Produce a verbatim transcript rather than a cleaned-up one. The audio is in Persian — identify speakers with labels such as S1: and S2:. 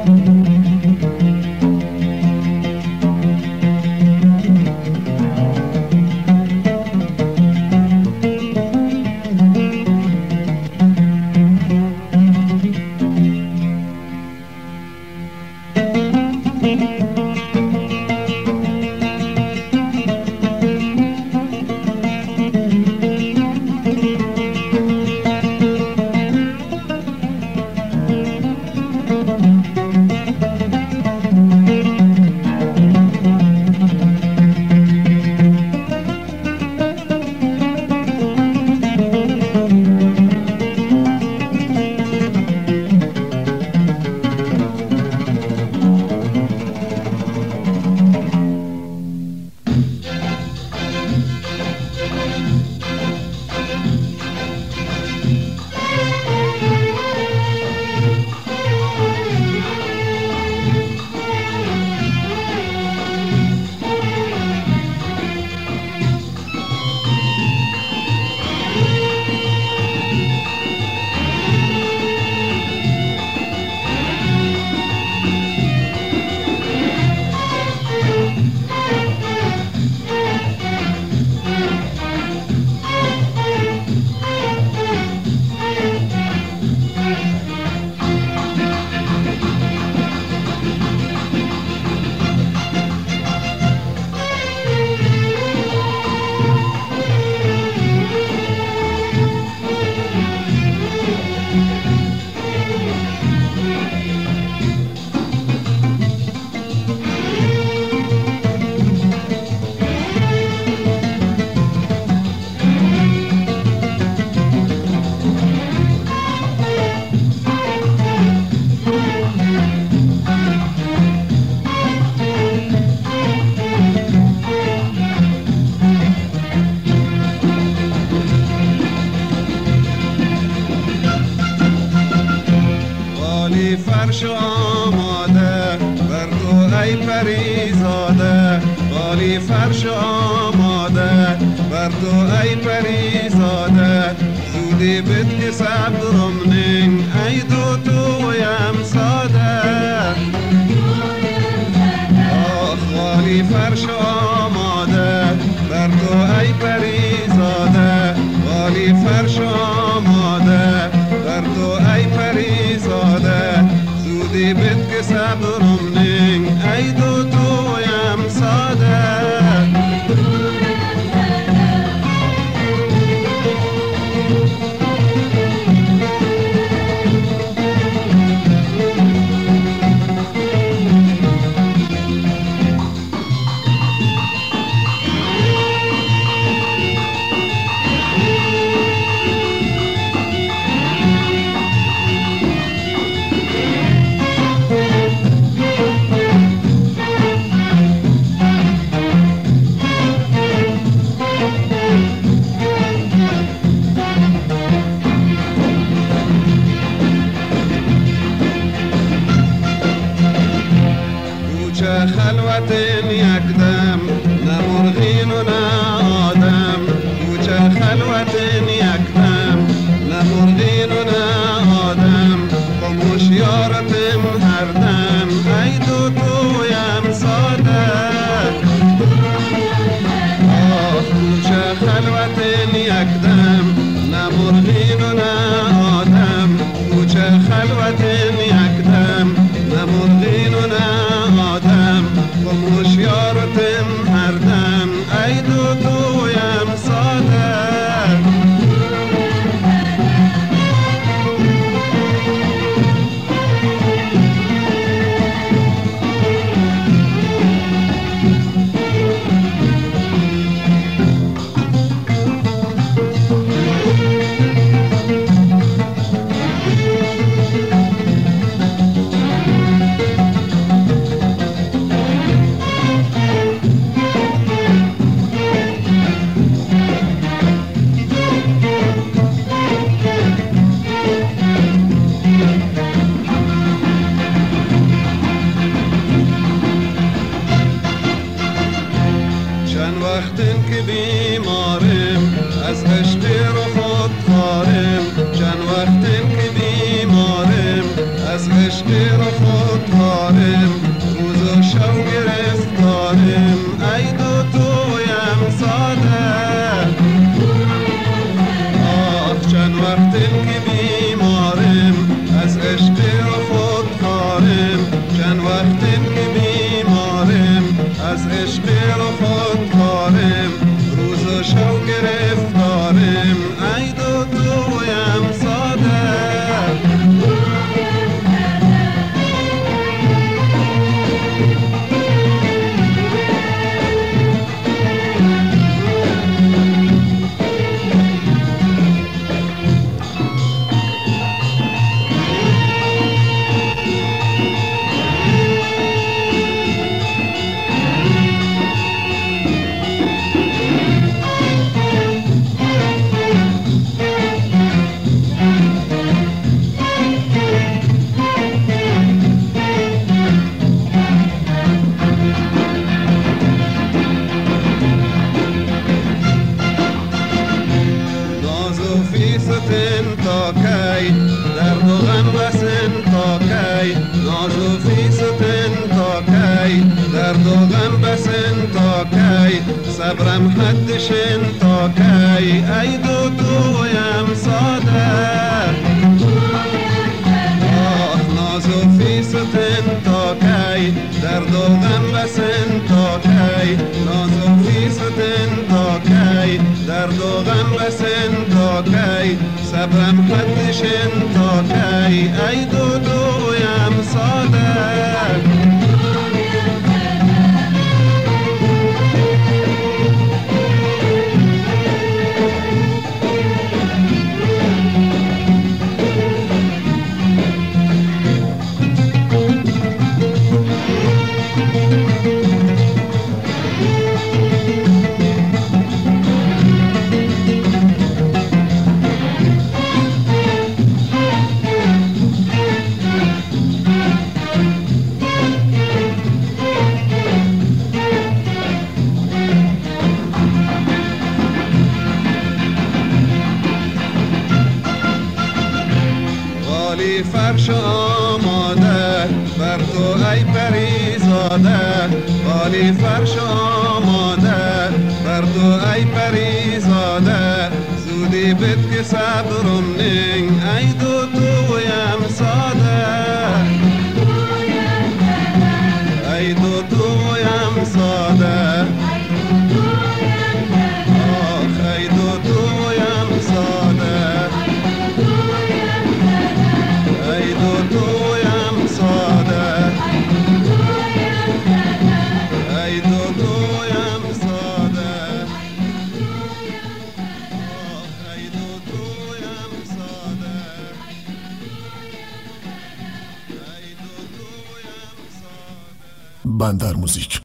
S1: فرش آماده بر تو ای پریزاده، بالی فرش آماده بر تو ای پریزاده، زودی بد که صبرم نین ای دو تویم ساده. آخ بالی فرش آماده بر تو ای پریزاده، بالی فرش آماده بر تو ای پریزاده، زودی بد که صبرم نین ای دو تویم ساده. خلوت یکدم نه مرغین و نه آدم، کوچه خلوت یکدم نه مرغین و نه آدم، خاموش یارتم هر دم ای دو تویم ساده. آه کوچه خلوت یکدم نه مرغین و نه آدم، کوچه خلوت یکدم نه مرغین و نه آدم، خاموش یارتم هر دم ای دو تویم ساده. بشین تا کی ای دو دویم ساده فرش آماده بر تو ای پریزاده والی فرش آماده بر تو ای پریزاده زودی بد که صبرم نین ای دو تویم ساده ای دو تویم ساده آخ ای دو تویم ساده ای دو تویم ساده ای دو تویم ساده آخ ای دو تویم ساده ای دو تویم ساده
S2: بندر موزیک.